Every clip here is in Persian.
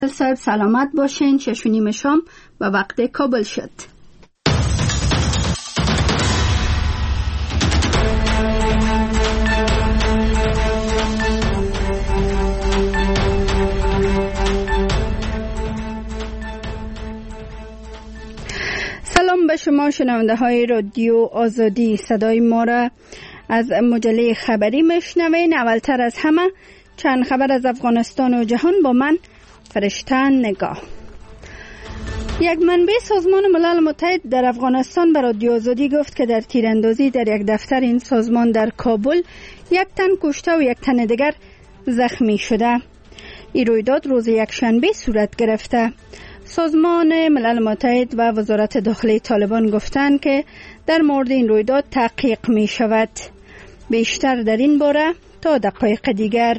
صاحب سلامت باشین. 6:30 شام و وقت کابل شد. سلام به شما شنونده های رادیو آزادی. صدای ما را از مجله خبری میشنوین. اولتر از همه چند خبر از افغانستان و جهان با من فرشته نگاه. یک منبع سازمان ملل متحد در افغانستان به رادیو آزادی گفت که در تیراندازی در یک دفتر این سازمان در کابل یک تن کشته و یک تن دیگر زخمی شده. این رویداد روز یکشنبه صورت گرفته. سازمان ملل متحد و وزارت داخلی طالبان گفتند که در مورد این رویداد تحقیق می شود. بیشتر در این باره تا دقایق دیگر.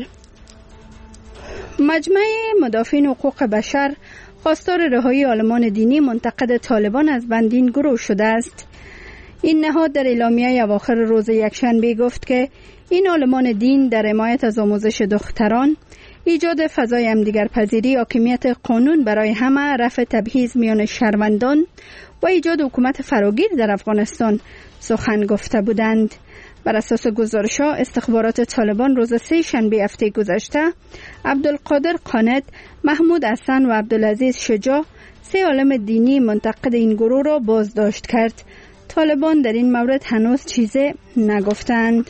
مجمع مدافعین حقوق بشر خواستار رهایی عالمان دینی منتقد طالبان از بندین گروه شده است. این نهاد در اعلامیه اواخر روز یکشنبه گفت که این عالمان دین در حمایت از آموزش دختران، ایجاد فضای همدیگرپذیری، حاکمیت قانون برای همه، رفع تبعیض میان شهروندان و ایجاد حکومت فراگیر در افغانستان سخن گفته بودند. بر اساس گزارش‌ها استخبارات طالبان روز سه‌شنبه هفته گذشته عبدالقادر قانت، محمود حسن و عبدالعزیز شجاع، 3 عالم دینی منتقد این گروه را بازداشت کرد. طالبان در این مورد هنوز چیزی نگفتند.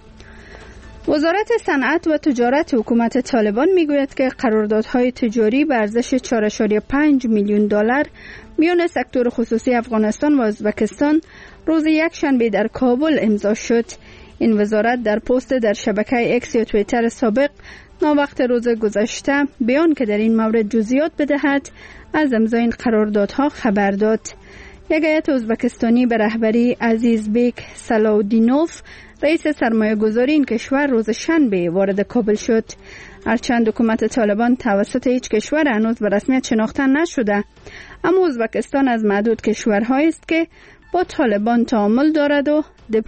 وزارت صنعت و تجارت حکومت طالبان میگوید که قراردادهای تجاری به ارزش 4.5 میلیون دلار میان سکتور خصوصی افغانستان و ازبکستان روز یکشنبه در کابل امضا شد. این وزارت در پست در شبکه اکس یا توییتر سابق ناوقت روز گذشته بیان که در این مورد جزئیات بدهد از امضای این قراردادها خبر داد. یک هیئت ازبکستانی به رهبری عزیزبک سلاودینوف، رئیس سرمایه گذاری این کشور، روز شنبه وارد کابل شد. هرچند حکومت طالبان توسط هیچ کشور هنوز به رسمیت شناخته نشده، اما ازبکستان از معدود کشورهایی است که با طالبان تعامل دارد و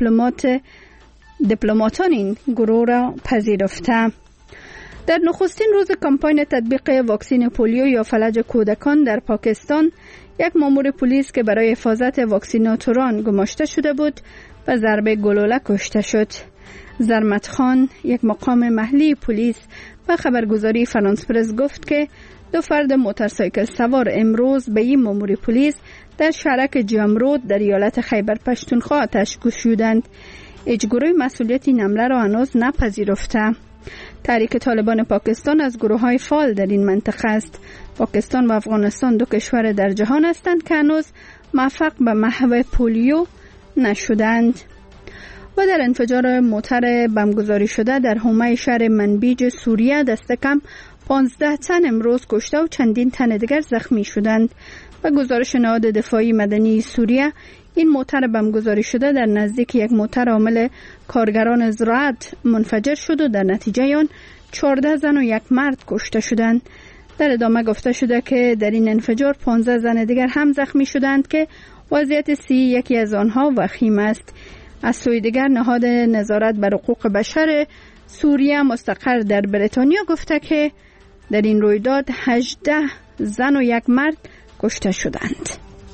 دیپلماتان این گروه را پذیرفته. در نخستین روز کمپاین تطبیق واکسن پولیو یا فلج کودکان در پاکستان، یک مامور پلیس که برای حفاظت واکسیناتوران گماشته شده بود به ضربه گلوله کشته شد. زرمت خان، یک مقام محلی پلیس، به خبرگزاری فرانس پرس گفت که 2 فرد موتورسایکل سوار امروز به این مامور پلیس در شهرک جامرود در ایالت خیبر پختونخوا آتش گشودند. هیچ گروه مسئولیت این حمله را هنوز نپذیرفته. تحریک طالبان پاکستان از گروه‌های فعال در این منطقه است. پاکستان و افغانستان 2 کشور در جهان هستند که هنوز موفق به محو پولیو نشدند. و در انفجار موتر بمبگذاری شده در حومه شهر منبیج سوریه دست کم 15 تن امروز کشته و چندین تن دیگر زخمی شدند. و گزارش نهاد دفاعی مدنی سوریه، این موتر بمبگذاری شده در نزدیک یک موتر حامل کارگران زراعت منفجر شد و در نتیجه آن 14 زن و 1 مرد کشته شدند. در ادامه گفته شده که در این انفجار 15 زن دیگر هم زخمی شدند که وضعیت یکی از آنها وخیم است. از سوی دیگر نهاد نظارت بر حقوق بشر سوریه مستقر در بریتانیا گفته که در این رویداد 18 زن و 1 مرد کشته شدند.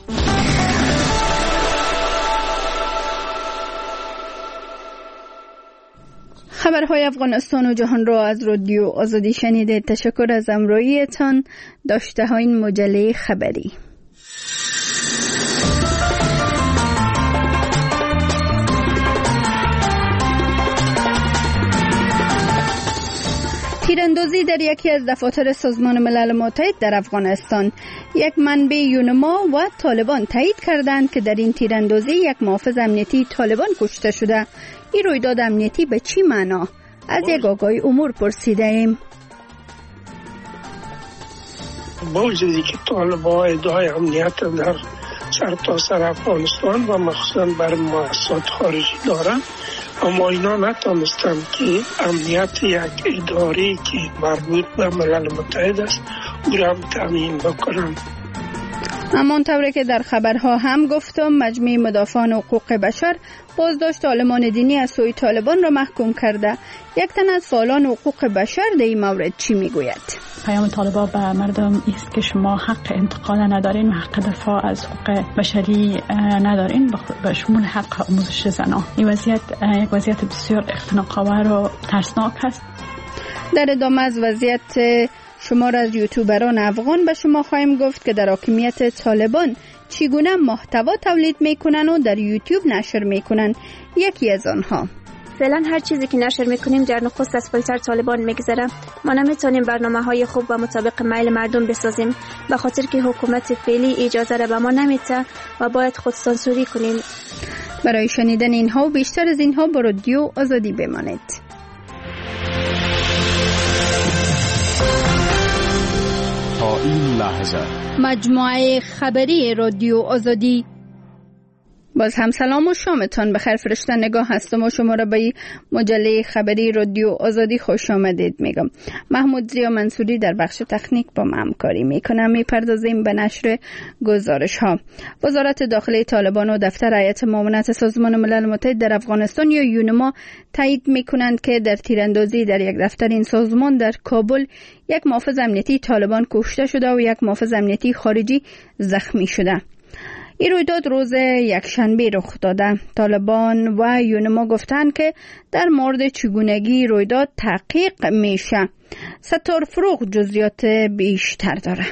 خبرهای افغانستان و جهان را از رادیو آزادی شنیدید. تشکر از همراهیتان. داشته های این مجله خبری. تیراندازی در یکی از دفاتر سازمان ملل متحد در افغانستان. یک منبع یونما و طالبان تایید کردند که در این تیراندازی یک محافظ امنیتی طالبان کشته شده. این رویداد امنیتی به چی معنا؟ از یک آگاهی امور پرسیده ایم. با وجودی که طالبان ادعای امنیت در سرتاسر افغانستان و مخصوصا بر مؤسسات خارجی دارند، اما اینا نتانستند که امنیت یک اداره که مربوط به ملل متحد است او را تامین بکنند. همانطوری که در خبرها هم گفتم، مجمع مدافعان حقوق بشر بازداشت عالمان دینی از سوی طالبان را محکوم کرده. یک تن از فعالان حقوق بشر در این مورد چی میگوید؟ پیام طالبان به مردم است که شما حق انتقال ندارین و حق دفاع از حقوق بشری ندارین، به شمول حق آموزش زنان. این وضعیت یک وضعیت بسیار اختناق‌آور و ترسناک است. در ادامه از وضعیت شمار از یوتیوبران افغان به شما خواهیم گفت که در حاکمیت طالبان چگونه محتوا تولید میکنن و در یوتیوب نشر میکنن. یکی از آنها: فعلا هر چیزی که نشر میکنیم در نخست از فیلتر طالبان میگذره. ما نمیتونیم برنامه‌های خوب و مطابق میل مردم بسازیم، به خاطر که حکومت فعلی اجازه را به ما نمیده و باید خود سانسوری کنیم. برای شنیدن اینها و بیشتر از اینها با رادیو آزادی بمانید. تا این لحظه مجموعه خبری رادیو آزادی. باز هم سلام و شامتان بخیر. فرشته نگاه هستم و شما را به مجله خبری رادیو آزادی خوش آمدید میگم. محمود زیا منصوری در بخش تکنیک با ما همکاری میکنه. میپردازیم به نشر گزارش ها. وزارت داخلی طالبان و دفتر هیئت معاونت سازمان ملل متحد در افغانستان یا یونما تایید میکنند که در تیراندازی در یک دفتر این سازمان در کابل یک محافظ امنیتی طالبان کشته شده و یک محافظ امنیتی خارجی زخمی شده. این رویداد روز یکشنبه رخ داده. طالبان و یونما گفتند که در مورد چگونگی رویداد تحقیق میشه. ستار فروغ جزئیات بیشتر داره.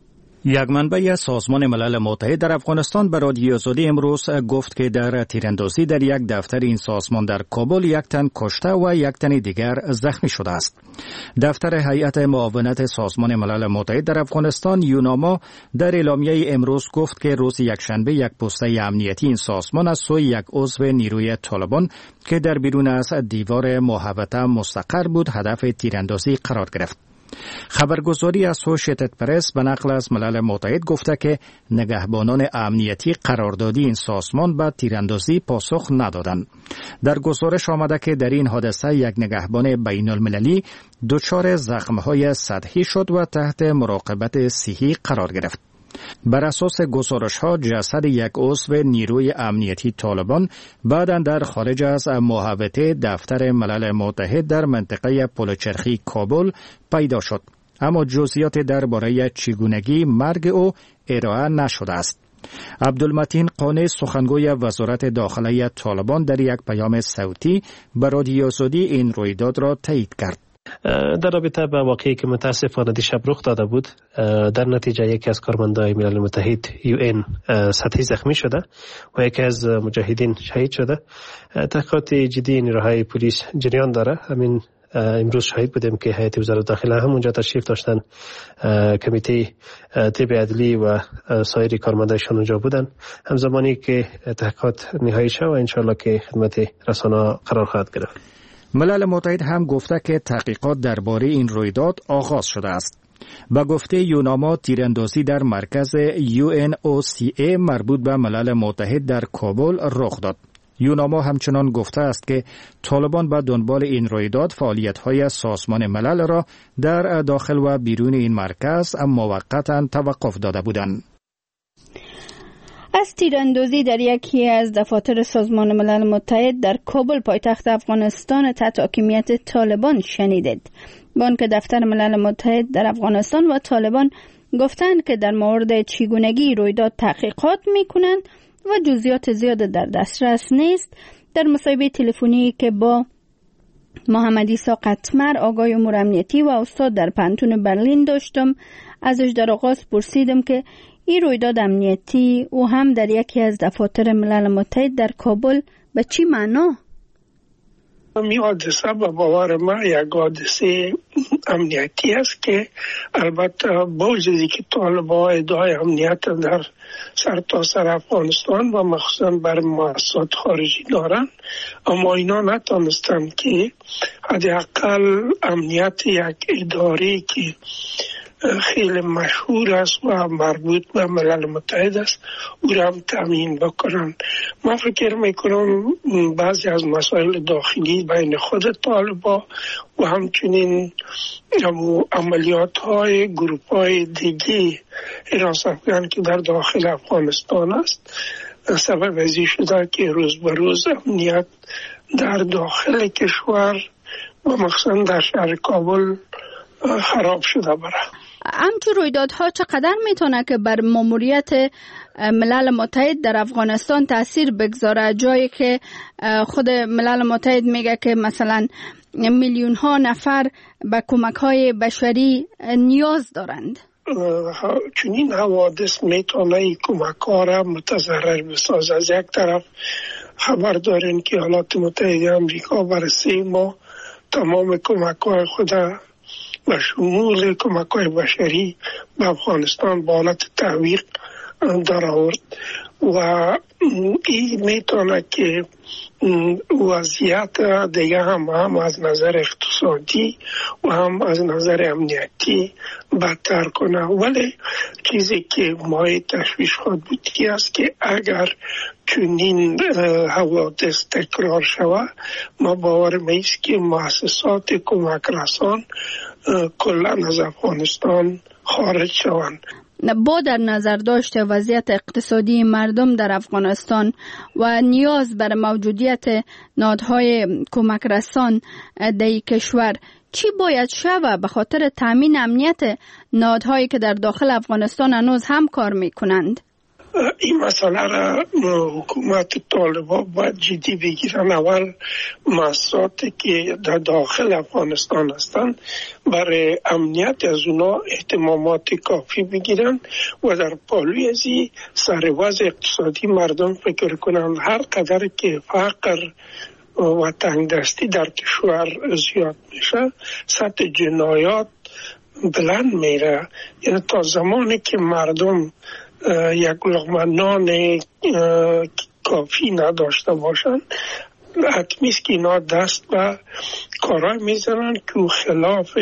یک منبع سازمان ملل متحد در افغانستان به رادیو آزادی امروز گفت که در تیراندازی در یک دفتر این سازمان در کابل یک تن کشته و یک تن دیگر زخمی شده است. دفتر هیئت معاونت سازمان ملل متحد در افغانستان یوناما در اعلامیه امروز گفت که روز یکشنبه یک پسته امنیتی این سازمان از سوی یک عضو نیروی طالبان که در بیرون از دیوار محوطه مستقر بود هدف تیراندازی قرار گرفت. خبرگزاری اسوشیتد پرس به نقل از ملل متحد گفته که نگهبانان امنیتی قراردادی این سازمان به تیراندازی پاسخ ندادند. در گزارش آمده که در این حادثه یک نگهبان بین المللی دچار زخم‌های سطحی شد و تحت مراقبت صحی قرار گرفت. بر اساس گزارش‌ها جسد یک عضو نیروی امنیتی طالبان بعداً در خارج از محوطه دفتر ملل متحد در منطقه پلچرخی کابل پیدا شد، اما جزئیات درباره چگونگی مرگ او ارائه نشده است. عبدالمتین قانی سخنگوی وزارت داخلی طالبان در یک پیام صوتی به رادیو آزادی این رویداد را تایید کرد. در رابطه با واقعی که متاسفانه دیشب رخ داده بود، در نتیجه یکی از کارمندان ملل متحد UN سطحی زخمی شده و یکی از مجاهدین شهید شده. تحقیقات جدی نیروهای پلیس جریان داره. همین امروز شاهد بودیم که هیئت وزارت داخله هم اونجا تشریف داشتن، کمیته طب عدلی و سایر کارمندایشان اونجا بودن، همزمانی که تحقیقات نهایی شد و انشالله که خدمت رسانه قرار خواهد گرفت. ملل متحد هم گفته که تحقیقات درباره این رویداد آغاز شده است. با گفته یوناما تیراندازی در مرکز UNOCA مربوط به ملل متحد در کابل رخ داد. یوناما همچنان گفته است که طالبان به دنبال این رویداد فعالیت‌های سازمان ملل را در داخل و بیرون این مرکز موقتاً توقف داده بودند. از تیراندازی در یکی از دفاتر سازمان ملل متحد در کابل پایتخت افغانستان تحت حاکمیت طالبان شنیدید. بانک دفتر ملل متحد در افغانستان و طالبان گفتند که در مورد چگونگی رویداد تحقیقات میکنند و جزئیات زیاد در دسترس نیست. در مصاحبه تلفنی که با محمد عیسی قطمر آقای امور امنیتی و استاد در پانتون برلین داشتم، ازش در آغاز پرسیدم که این رویداد امنیتی او هم در یکی از دفاتر ملل متحد در کابل به چی معنا؟ این حادثه به باور ما یک حادثه امنیتی است که البته با وجودی که طالبان ادعای امنیت در سرتاسر افغانستان و مخصوصا بر مؤسسات خارجی دارند، اما اینا نتانستند که حداقل امنیت یک اداره که خیلی مشهور است و مربوط به ملل متحد است او را هم تامین بکنن. من فکر میکنم بعضی از مسائل داخلی بین خود طالبان و همچنین عملیات های گروپ های دیگه حراست افغان که در داخل افغانستان است سبب ازی شده که روز به روز امنیت در داخل کشور و مخصوصا در شهر کابل خراب شده بره. همچون رویدادها چقدر میتونه که بر ماموریت ملل متحد در افغانستان تاثیر بگذاره، جایی که خود ملل متحد میگه که مثلا میلیون ها نفر به کمک های بشری نیاز دارند؟ چنین حوادث میتونه کمک ها را متضرر بسازه. از یک طرف خبر دارین که ایالات متحده آمریکا برای 3 ماه تمام کمک های خود و شمول کمک های بشری به افغانستان به حالت تعویق در آورد و این میتونه که وضعیت دیگه هم از نظر اقتصادی و هم از نظر امنیتی بدتر کنه. ولی چیزی که مایه تشویش خود بود که است که اگر چنین حوادث تکرار شود ما باور میست که مؤسسات کمک رسان کلا از افغانستان خارج شوند. با در نظر داشته وضعیت اقتصادی مردم در افغانستان و نیاز بر موجودیت نهادهای کمک رسان در کشور، چی باید شود به خاطر تامین امنیت نهادهایی که در داخل افغانستان هنوز هم کار میکنند؟ این مسئله را حکومت طالبان باید جدی بگیرن. اول مؤسساتی که در داخل افغانستان هستند برای امنیت از اونا اهتمامات کافی بگیرن و در پالوی ازی سر وضع اقتصادی مردم فکر کنن. هر قدر که فقر و تنگدستی در کشور زیاد میشه سطح جنایات بلند میره. یعنی تا زمانی که مردم یک لقمه نان کافی نداشته باشند حتمی است که اینا دست به کارهای میزنن که خلاف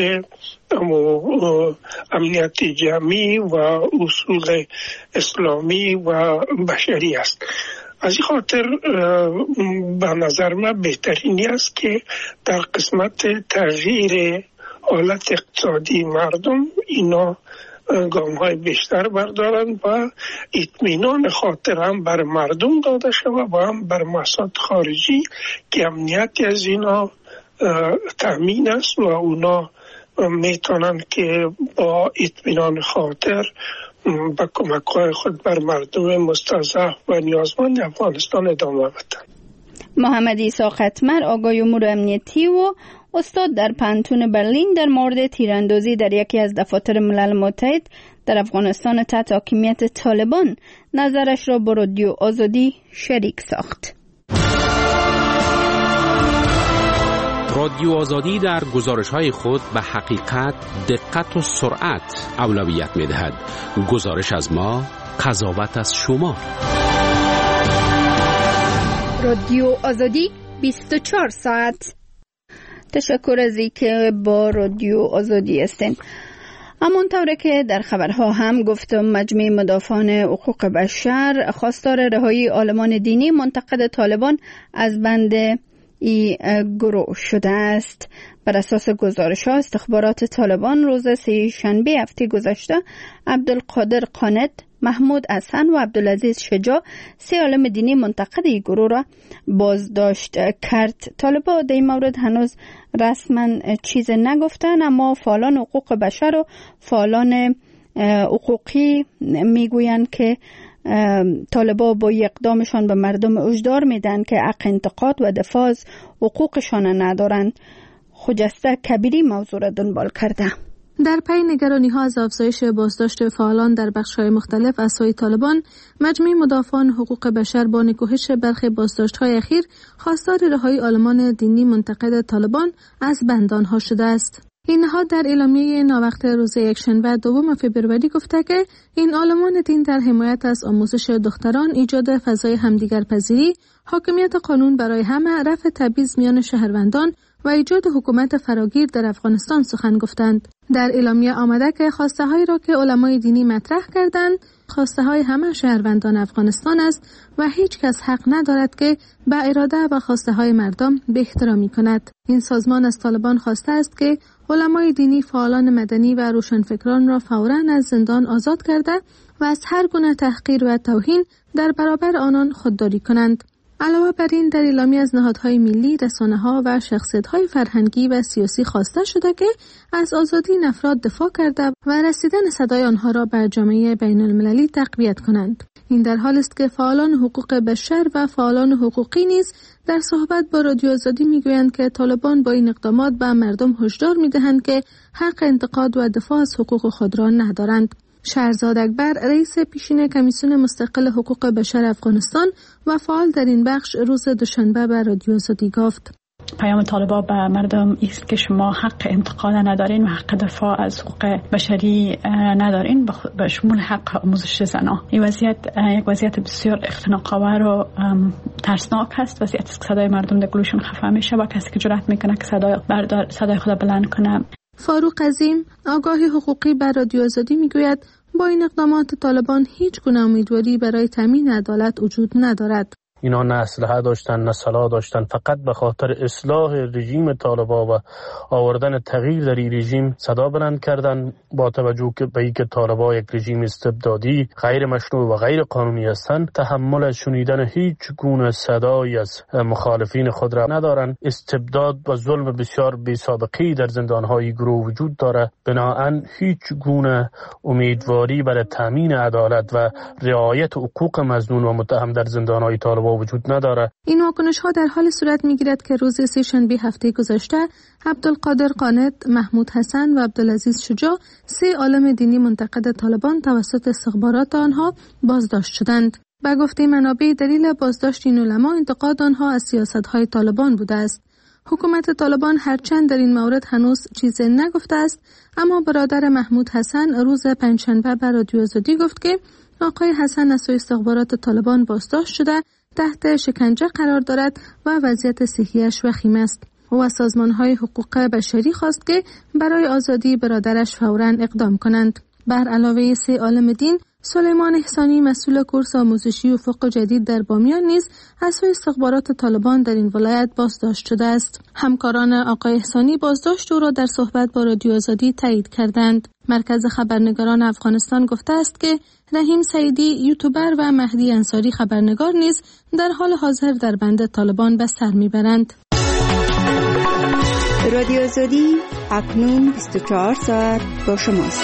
امنیت جمعی و اصول اسلامی و بشری است. از این خاطر به نظر من بهترینی است که در قسمت تغییر حالت اقتصادی مردم اینا گام های بیشتر بردارن و اطمینان خاطر هم بر مردم داده شود و هم بر مؤسسات خارجی که امنیتی از اینا تامین است و اونا میتونن که با اطمینان خاطر با کمک های خود بر مردم مستضعف و نیازمند افغانستان ادامه بدن. محمد عیسی ختمر، آگاه امور امنیتی و استاد در پانتون برلین، در مورد تیراندازی در یکی از دفاتر ملل متحد در افغانستان تحت حاکمیت طالبان نظرش را با رادیو آزادی شریک ساخت. رادیو آزادی در گزارش‌های خود به حقیقت، دقت و سرعت اولویت می‌دهد. گزارش از ما، قضاوت از شما. رادیو آزادی 24 ساعت. تشکر از اینکه با رادیو آزادی هستین. همانطور که در خبرها هم گفتم، مجمع مدافعان حقوق بشر خواستار رهایی عالمان دینی منتقد طالبان از بند ای گروه شده است. بر اساس گزارش‌ها استخبارات طالبان روز سه‌شنبه هفته گذشته عبدالقادر قانت، محمود حسن و عبدالعزیز شجاع، 3 عالم دینی منتقد این گروه را بازداشت کرد. طالبان در این مورد هنوز رسما چیز نگفتن، اما فعالان حقوق بشر و فعالان حقوقی میگویند که طالبان با اقدامشان به مردم هشدار میدن که حق انتقاد و دفاع از حقوقشان ندارند. خجسته کبیری موضوع را دنبال کرده. در پی نگرانی ها از افزایش بازداشت فعالان در بخش‌های مختلف از سوی طالبان، مجمع مدافعان حقوق بشر با نکوهش برخی بازداشت‌های اخیر خواستار رهایی عالمان دینی منتقد طالبان از بند آنها شده است. این نهاد در اعلامیه ناوقت روز یکشنبه 2 فوریه گفته که این عالمان دین در حمایت از آموزش دختران، ایجاد فضای همدیگرپذیری، حاکمیت قانون برای همه، رفع تبعیض میان شهروندان و ایجاد حکومت فراگیر در افغانستان سخن گفتند. در اعلامیه آمده که خواسته هایی را که علمای دینی مطرح کردند خواسته های همه شهروندان افغانستان است و هیچ کس حق ندارد که به اراده و خواسته های مردم بی احترامی کند. این سازمان از طالبان خواسته است که علمای دینی، فعالان مدنی و روشنفکران را فوراً از زندان آزاد کرده و از هر گونه تحقیر و توهین در برابر آنان خودداری کنند. علاوه بر این در اعلامیه از نهادهای ملی، رسانه‌ها و شخصیت‌های فرهنگی و سیاسی خواسته شده که از آزادی این افراد دفاع کرده و رسیدن صدای آنها را بر جامعه بین‌المللی تقویت کنند. این در حال است که فعالان حقوق بشر و فعالان حقوقی نیز در صحبت با رادیو آزادی میگویند که طالبان با این اقدامات به مردم هشدار می‌دهند که حق انتقاد و دفاع از حقوق خود را ندارند. شهرزاد اکبر، رئیس پیشین کمیسیون مستقل حقوق بشر افغانستان و فعال در این بخش، روز دوشنبه به رادیو آزادی گفت: پیام طالبان به مردم است که شما حق انتقاد ندارین و حق دفاع از حقوق بشری ندارین، به شمول حق آموزش زنان. این وضعیت یک وضعیت بسیار اختناق‌آور و ترسناک است. وضعیت است که صدای مردم در گلوشون خفه میشه و کسی که جرأت میکنه که صدای خود بلند کنه. فاروق عظیم، آگاه حقوقی بر رادیو آزادی میگوید با این اقدامات طالبان هیچ گونه امیدواری برای تامین عدالت وجود ندارد. اینا نه اسلحه داشتن نه سلاح داشتن، فقط به خاطر اصلاح رژیم طالبان و آوردن تغییر در این رژیم صدا بلند کردن، با توجه به اینکه طالبان یک رژیم استبدادی غیر مشروع و غیر قانونی هستند. تحمل شنیدن هیچ گونه صدایی از مخالفین خود را ندارند. استبداد و ظلم بسیار بی‌سابقه‌ای در زندان‌های گروه وجود دارد. بنابراین هیچ گونه امیدواری برای تامین عدالت و رعایت حقوق مظنون و متهم در زندان‌های طالبان وجود نداره. این واکنش ها در حال صورت میگیرد که روز سه‌شنبه هفته گذشته عبدالقادر قانت، محمود حسن و عبدالعزیز شجاع، 3 عالم دینی منتقد طالبان توسط استخبارات آنها بازداشت شدند. به گفته منابع، دلیل بازداشت این علما انتقاد آنها از سیاست‌های طالبان بوده است. حکومت طالبان هرچند در این مورد هنوز چیزی نگفته است، اما برادر محمود حسن روز پنجشنبه به رادیو آزادی گفت که آقای حسن از سوی استخبارات طالبان بازداشت شده، تحت شکنجه قرار دارد و وضعیت صحیش وخیم است. او از سازمان‌های حقوق بشری خواست که برای آزادی برادرش فوراً اقدام کنند. بر علاوه 3 عالم دین، سلیمان احسانی، مسئول کورس آموزشی افق جدید در بامیان، نیز از سوی استخبارات طالبان در این ولایت بازداشت شده است. همکاران آقای احسانی بازداشت او را در صحبت با رادیو آزادی تایید کردند. مرکز خبرنگاران افغانستان گفته است که رحیم سعیدی، یوتیوبر، و مهدی انصاری، خبرنگار، نیز در حال حاضر در بند طالبان به سر میبرند. رادیو آزادی اکنون 24 ساعت با شماست.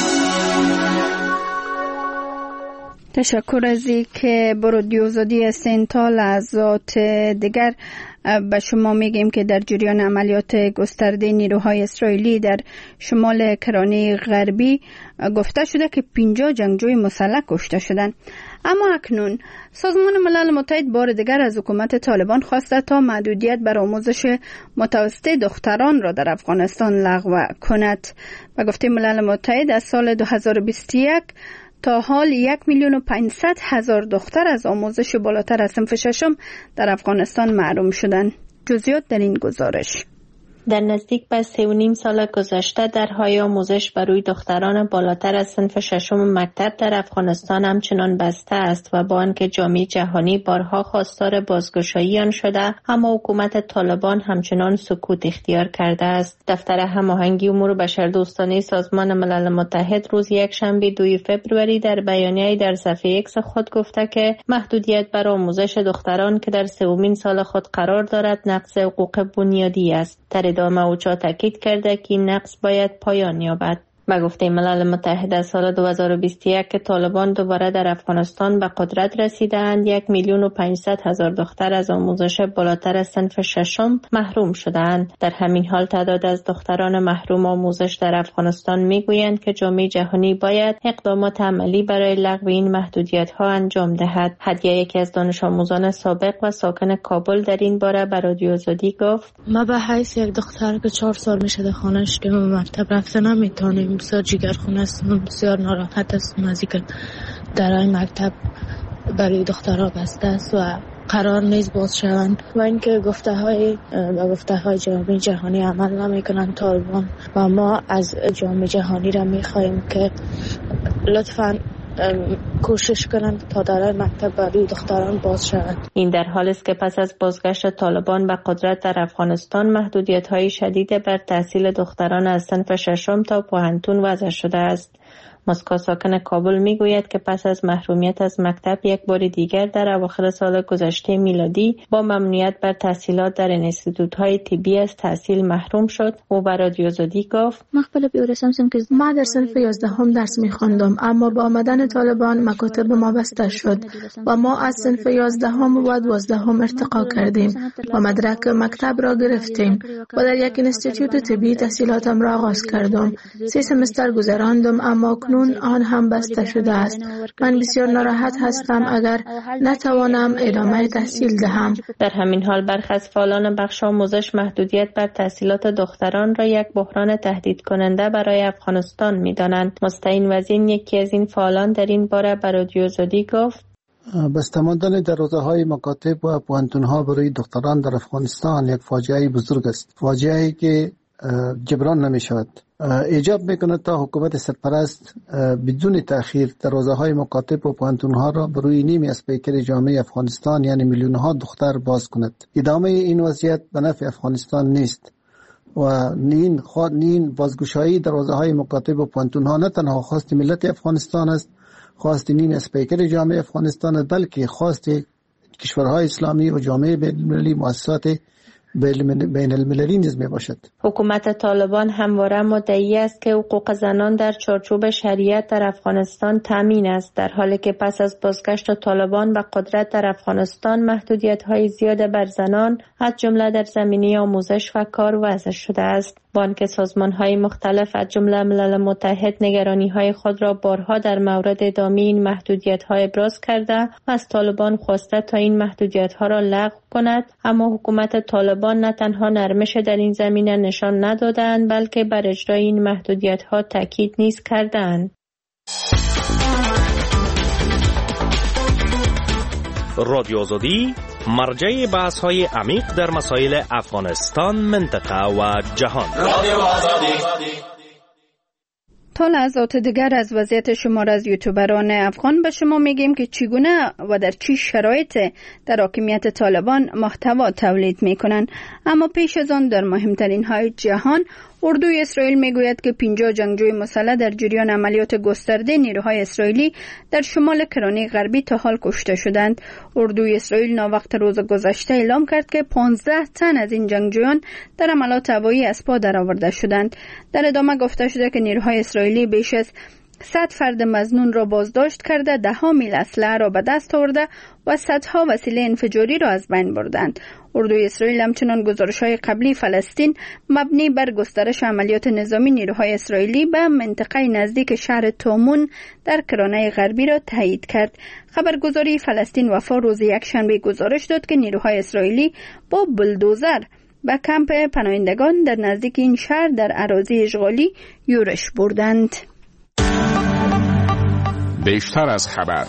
تشکر از اینکه با رادیو آزادی هستین. تا لحظات دیگر به شما میگیم که در جریان عملیات گسترده نیروهای اسرائیلی در شمال کرانه غربی گفته شده که 50 جنگجوی مسلح کشته شدند. اما اکنون سازمان ملل متحد بار دیگر از حکومت طالبان خواسته تا محدودیت بر آموزش متوسط دختران را در افغانستان لغو کند. به گفته ملل متحد از سال 2021 تا حال 1,500,000 دختر از آموزش بالاتر از صنف ششم در افغانستان محروم شدند. جزئیات در این گزارش. در نزدیک به 3.5 سال گذشته درهای آموزش برای دختران بالاتر از صنف ششم مکتب در افغانستان همچنان بسته است و با آنکه جامعه جهانی بارها خواستار بازگشایی آن شده، اما حکومت طالبان همچنان سکوت اختیار کرده است. دفتر هماهنگی امور بشردوستانه سازمان ملل متحد روز یکشنبه 2 فوریه در بیانیه‌ای در صفحه ایکس خود گفته که محدودیت بر آموزش دختران که در 3مین سال خود قرار دارد نقض حقوق بنیادی است. در ادامه او تاکید کرده که این نقض باید پایان یابد. به گفته ملل متحد از سال 2021 که طالبان دوباره در افغانستان به قدرت رسیدند، 1,500,000 دختر از آموزش بالاتر از صنف ششم محروم شدند. در همین حال تعداد از دختران محروم آموزش در افغانستان میگویند که جامعه جهانی باید اقدامات عملی برای لغو این محدودیت‌ها انجام دهد. هدیه، یکی از دانش آموزان سابق و ساکن کابل، در این باره به رادیو آزادی گفت: ما به حیث یک دختر که 4 سال میشه در خانه‌اش که مرتب رفته نمیتونیم، بسیار جگرخون است، بسیار ناراحت است از اینکه در این مکتب برای دخترها بسته است و قرار نیست باز شوند و اینکه گفته های جامعه جهانی عمل نمیکنن طالبان و ما از جامعه جهانی را میخواهیم که لطفاً کوشش کنند تا در مکتب برای دختران باز شود. این در حالی است که پس از بازگشت طالبان به قدرت در افغانستان محدودیت‌های شدید بر تحصیل دختران از صنف ششم تا پوهنتون وضع شده است. مسکو ساکن کابل میگوید که پس از محرومیت از مکتب یک بار دیگر در اواخر سال گذشته میلادی با ممنوعیت بر تحصیلات در انستیتوت‌های طبی از تحصیل محروم شد. او به رادیو آزادی گفت: ما در صنف 11 درس می‌خواندم، اما با آمدن طالبان مکاتب ما بسته شد و ما از صنف 11 و 12 ارتقا کردیم و مدرک مکتب را گرفتیم و در یک انستیتوت طبی تحصیلاتم را آغاز کردم. 3 سمستر گذراندم، اما کنون آن هم بسته شده است. من بسیار ناراحت هستم اگر نتوانم ادامه تحصیل دهم. در همین حال برخی از فعالان بخش آموزش محدودیت بر تحصیلات دختران را یک بحران تهدید کننده برای افغانستان می‌دانند. مستعین وزین یکی از این فعالان در این باره به رادیو آزادی گفت: بسته ماندن دروازه‌های مکاتب و پوهنتون‌ها برای دختران در افغانستان یک فاجعه بزرگ است. فاجعه‌ای که جبران نمی‌شود. ایجاب میکنه تا حکومت سرپرست بدون تأخیر دروازه‌های مکاتب و پوهنتون‌ها را بروی نیمی از پیکر جامعه افغانستان یعنی میلیون‌ها دختر باز کند. ادامه این وضعیت به نفع افغانستان نیست و نین بازگشایی دروازه‌های مکاتب و پوهنتون‌ها نه تنها خواست ملت افغانستان است، خواست نیمی از پیکر جامعه افغانستان است، بلکه خواست کشورهای اسلامی و جامعه بین‌المللی مؤسسات بین المللی نیز می باشد. حکومت طالبان همواره مدعی است که حقوق زنان در چارچوب شریعت در افغانستان تامین است، در حالی که پس از بازگشت طالبان به قدرت در افغانستان محدودیت‌های زیاد بر زنان از جمله در زمینه آموزش و کار وضع شده است. بانک سازمان‌های مختلف از جمله ملل متحد نگرانی‌های خود را بارها در مورد ادامه این محدودیت‌ها ابراز کرده و از طالبان خواسته تا این محدودیت‌ها را لغو کند، اما حکومت طالبان نه تنها نرمش در این زمینه نشان ندادند، بلکه بر اجرای این محدودیت‌ها تاکید نیز کردند. رادیو آزادی مرجع بحث‌های عمیق در مسائل افغانستان، منطقه و جهان. رادیو آزادی. تا لحظات دیگر از وضعیت شمار از یوتیوبران افغان به شما میگیم که چگونه و در چه شرایط در حاکمیت طالبان محتوا تولید میکنن. اما پیش از آن در مهمترین های جهان، اردوی اسرائیل میگوید که 50 جنگجوی مسلح در جریان عملیات گسترده نیروهای اسرائیلی در شمال کرانه غربی تا حال کشته شدند. اردوی اسرائیل ناوقت روز گذشته اعلام کرد که 15 تن از این جنگجویان در حملات هوایی از پا درآورده شدند. در ادامه گفته شده که نیروهای اسرائیلی بیش از 100 فرد مظنون را بازداشت کرده، 10 میل اسلحه را به دست آورده و صدها وسیله انفجاری را از بین بردند. اردوی اسرائیل همچنان گزارش‌های قبلی فلسطین مبنی بر گسترش عملیات نظامی نیروهای اسرائیلی به منطقه نزدیک شهر تومون در کرانه غربی را تایید کرد. خبرگزاری فلسطین وفا روز یکشنبه گزارش داد که نیروهای اسرائیلی با بلدوزر به کمپ پناهندگان در نزدیک این شهر در اراضی اشغالی یورش بردند. بیشتر از خبر.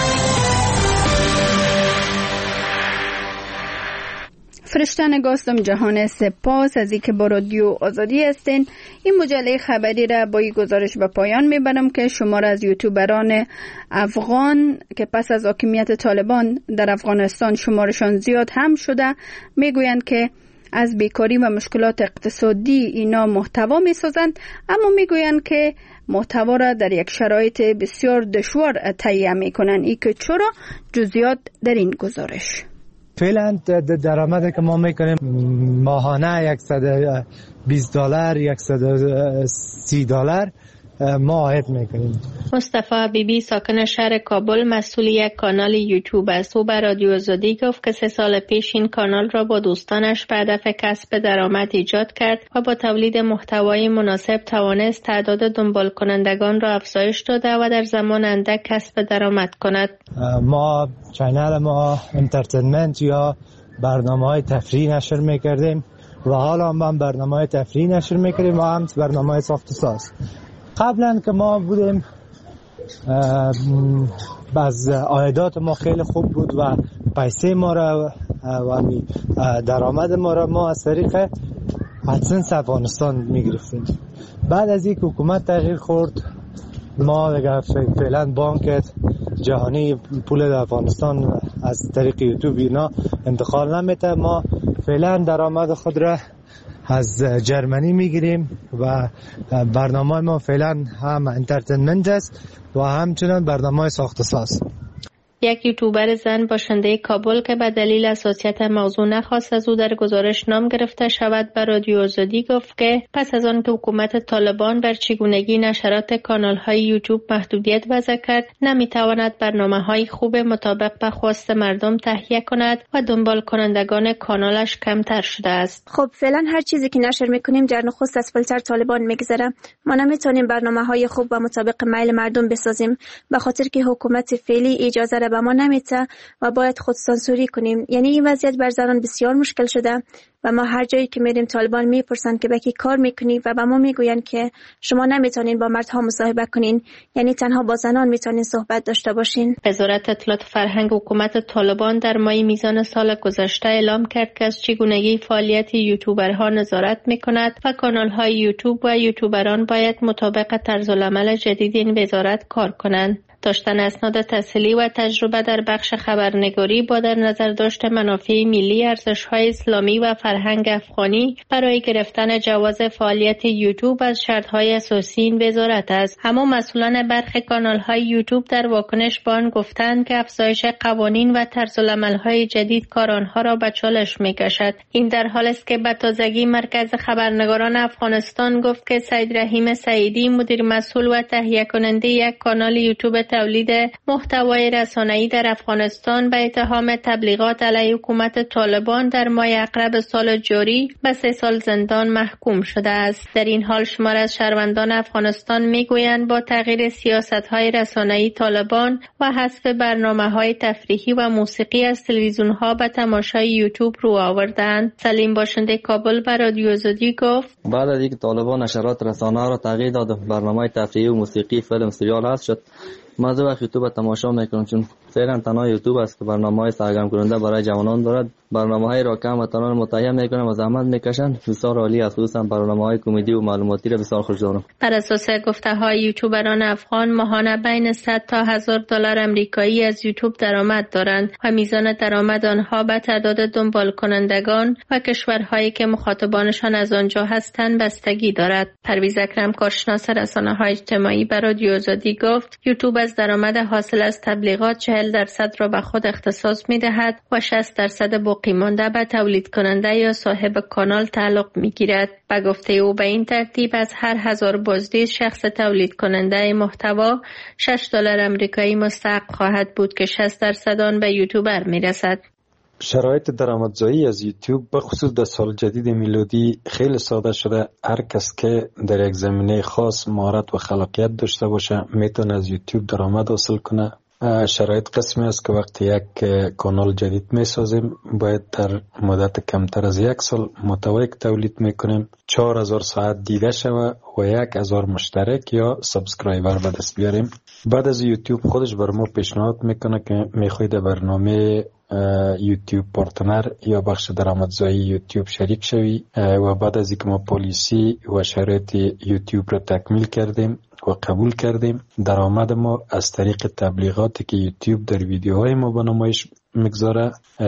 فرشتن گاستم جهان، سپاس از اینکه با رادیو آزادی هستین. این مجله خبری را با این گزارش به پایان میبرم که شمار از یوتیوبران افغان که پس از حاکمیت طالبان در افغانستان شمارشان زیاد هم شده، میگویند که از بیکاری و مشکلات اقتصادی اینا محتوا میسازند، اما میگویند که محتوا را در یک شرایط بسیار دشوار تهیه میکنند. ای که چرا؟ جزئیات در این گزارش. فعلا درآمدی که ما میکنیم ماهانه $120 $130 ما عاید میکنیم. مصطفی بیبی ساکن شهر کابل مسئول یک کانال یوتیوب است. او به رادیو آزادی گفت که 3 سال پیش این کانال را با دوستانش به هدف کسب درآمد ایجاد کرد و با تولید محتوای مناسب توانست تعداد دنبال کنندگان را افزایش داده و در زمان اندک کسب درآمد کند. ما چینل ما انترتینمنت یا برنامه‌های تفریحی نشر میکردیم و حالا هم برنامه‌های تفریحی نشر میکردیم و هم برنامه‌های ساخت و ساز. قبلا که ما بودیم از عایدات ما خیلی خوب بود و پیسه ما را و درآمد ما را ما از طریق ادسنس افغانستان میگرفتیم. بعد از یک حکومت تغییر خورد، ما دیگه فعلا بانک جهانی پول در افغانستان از طریق یوتیوب اینا انتقال نمیده. ما فعلا درآمد خود را از جرمنی میگیریم و برنامه ما فعلا هم انترتینمنت است و همچنان برنامه ساخت و ساز. یک یوتیوبر زن باشنده کابل که به دلیل حساسیت موضوع نخواست از او در گزارش نام گرفته شود به رادیو آزادی گفت که پس از آن که حکومت طالبان بر چگونگی نشرات کانال‌های یوتیوب محدودیت وضع کرد، نمیتواند برنامه‌های خوب مطابق به خواست مردم تهیه کند و دنبال کنندگان کانالش کمتر شده است. خب فعلا هر چیزی که نشر میکنیم در نخست از فیلتر طالبان میگذره. ما نمیتونیم برنامه‌های خوب و مطابق میل مردم بسازیم به خاطر که حکومت فعلی اجازه را به ما نمیده و باید خود سانسوری کنیم. یعنی این وضعیت بر زنان بسیار مشکل شده و ما هر جایی که میریم طالبان میپرسن که به کی کار میکنی و به ما میگوین که شما نمیتونین با مردها مصاحبه کنین، یعنی تنها با زنان میتونین صحبت داشته باشین. وزارت اطلاعات فرهنگ حکومت طالبان در ماه میزان سال گذشته اعلام کرد که از چگونگی فعالیت یوتیوبرها نظارت میکند و کانال‌های یوتیوب و یوتیوبران باید مطابق طرزالعمل جدید این وزارت کار کنند. داشتن اسناد تحصیلی و تجربه در بخش خبرنگاری با در نظر داشت منافع ملی، ارزش‌های اسلامی و فرهنگ افغانی برای گرفتن جواز فعالیت یوتیوب از شرط‌های اساسی این وزارت است. اما مسئولان برخی کانال‌های یوتیوب در واکنش به آن گفتند که افزایش قوانین و طرزالعمل‌های جدید کار آنها را به چالش می‌کشد. این در حالی است که به تازگی مرکز خبرنگاران افغانستان گفت که سید رحیم سعیدی مدیر مسئول و تهیه کننده یک کانال یوتیوب تولید محتوای رسانه‌ای در افغانستان به اتهام تبلیغات علیه حکومت طالبان در ماه اقرب سال جاری به 3 سال زندان محکوم شده است. در این حال شمار از شهروندان افغانستان میگویند با تغییر سیاست‌های رسانه‌ای طالبان و حذف برنامه‌های تفریحی و موسیقی از تلویزیون‌ها به تماشای یوتیوب رو آوردند. سلیم باشنده کابل به رادیو آزادی گفت بعد از اینکه طالبان نشرات رسانه را تغییر داد، برنامه‌های تفریحی و موسیقی، فیلم، سریال حذف شد. ما از وقت یوتیوب تماشا میکنم چون فعلا تنها یوتیوب است که برنامه‌های سرگرم کننده برای جوانان دارد. برنامه‌های را کم و تنها متهیه میکنم و زحمت میکشند. بسیار عالی است، خصوصا برنامه‌های کمدی و معلوماتی را بسیار خوش دارم. بر اساس گفته‌های یوتیوبران افغان ماهانه بین 100 تا $1000 آمریکایی از یوتیوب درآمد دارند و میزان درآمد آنها به تعداد دنبال کنندگان و کشورهایی که مخاطبانشان از آنجا هستند بستگی دارد. پرویز اکرم کارشناس رسانه‌های اجتماعی بر رادیو آزادی گفت یوتیوب از درآمد حاصل از تبلیغات 40% را به خود اختصاص می‌دهد و 60% باقی مانده به تولید کننده یا صاحب کانال تعلق می‌گیرد. به گفته او به این ترتیب از هر 1000 بازدید شخص تولید کننده محتوا $6 آمریکایی مستحق خواهد بود که 60% آن به یوتیوبر می‌رسد. شرایط درآمدزایی از یوتیوب به خصوص در سال جدید میلادی خیلی ساده شده. هر کس که در یک زمینه خاص مهارت و خلاقیت داشته باشه میتونه از یوتیوب درآمد حاصل کنه. شرایط قسمی است که وقتی یک کانال جدید میسازیم باید در مدت کمتر از 1 سال محتوایی که تولید میکنیم 4000 ساعت دیده شود و 1000 مشترک یا سابسکرایبر به دست بیاریم. بعد از یوتیوب خودش بر ما پیشنهاد میکنه که میخواید برنامه یوتیوب پارتنر یا بخش درآمدزایی یوتیوب شریک شوی و بعد از اینکه ما پالیسی و شرایط یوتیوب را تکمیل کردیم و قبول کردیم، درآمد ما از طریق تبلیغاتی که یوتیوب در ویدیوهای ما به نمایش میگذاره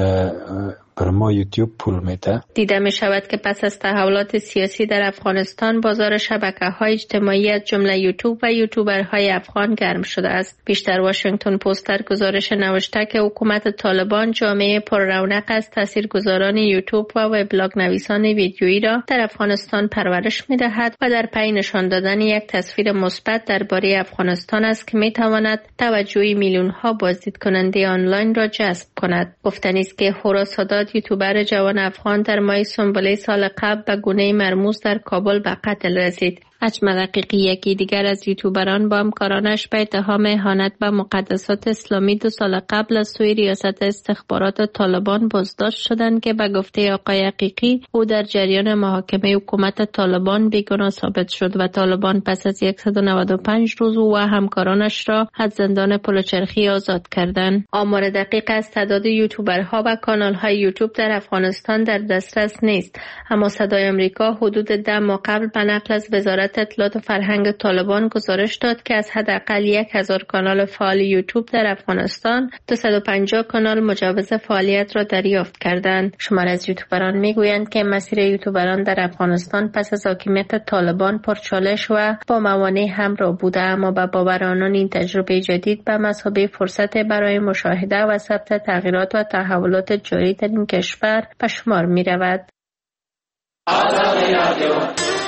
بر ما یوتیوب پول میده. دیده می شود که پس از تحولات سیاسی در افغانستان بازار شبکه‌های اجتماعی از جمله یوتیوب و یوتیوبرهای افغان گرم شده است. بیشتر واشنگتن پست در گزارش نوشته که حکومت طالبان جامعه پر رونق از تاثیرگذاران یوتیوب و وبلاگ نویسان ویدیویی را در افغانستان پرورش می‌دهد و در پی نشان دادن یک تصویر مثبت درباره افغانستان است که می‌تواند توجه میلیون‌ها بازدید کننده آنلاین را جذب کند. گفتنی است که هورا سادات یوتیوبر جوان افغان در ماه سنبله سال قبل به گونه مرموز در کابل به قتل رسید. اجمل حقیقی یکی دیگر از یوتیوبران با همکارانش به اتهام اهانت به مقدسات اسلامی 2 سال قبل از سوی ریاست استخبارات طالبان بازداشت شدند که به گفته آقای حقیقی او در جریان محاکمه حکومت طالبان بیگناه ثابت شد و طالبان پس از 195 روز او و همکارانش را از زندان پلوچرخی آزاد کردند. آمار دقیق از تعداد یوتیوبرها و کانال‌های یوتیوب در افغانستان در دسترس نیست، اما صدای آمریکا حدود 10 ماه قبل به نقل از وزارت اطلاعات و فرهنگ طالبان گزارش داد که از حداقل 1000 کانال فعال یوتیوب در افغانستان 250 کانال مجوز فعالیت را دریافت کردند. شمار از یوتیوبران میگویند که مسیر یوتیوبران در افغانستان پس از حاکمیت طالبان پرچالش و با موانع همراه بوده، اما به باور آنان این تجربه جدید به مثابه فرصت برای مشاهده و ثبت تغییرات و تحولات جاری در این کشور به شمار می رود.